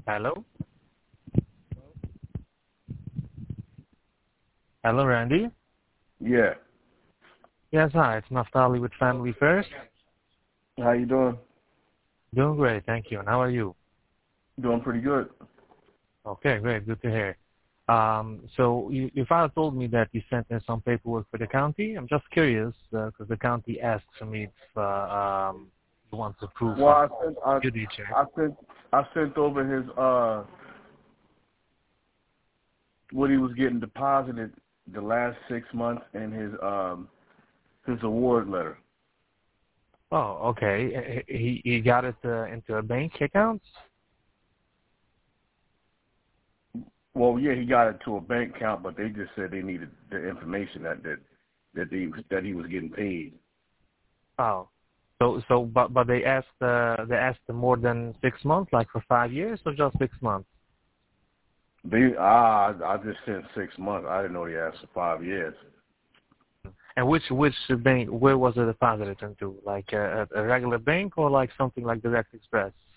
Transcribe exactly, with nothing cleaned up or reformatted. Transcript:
Hello? Hello, Randy? Yeah. Yes, hi. It's Naftali with Family First. How you doing? Doing great, thank you. And how are you? Doing pretty good. Okay, great. Good to hear. Um, so you, your father told me that you sent in some paperwork for the county. I'm just curious because uh, the county asked me if uh, um, you want to prove Well, I some sent I, duty check. I sent I sent over his uh what he was getting deposited the last six months and his um his award letter. Oh, okay. He he got it uh, into a bank account. Well, yeah, he got it to a bank account, but they just said they needed the information that that that he that he was getting paid. Oh, so so but but they asked uh, they asked more than six months, like for five years, or just six months? They ah, I, I just sent six months. I didn't know they asked for five years. And which which bank? Where was it deposited into? Like a, a regular bank or like something like Direct Express?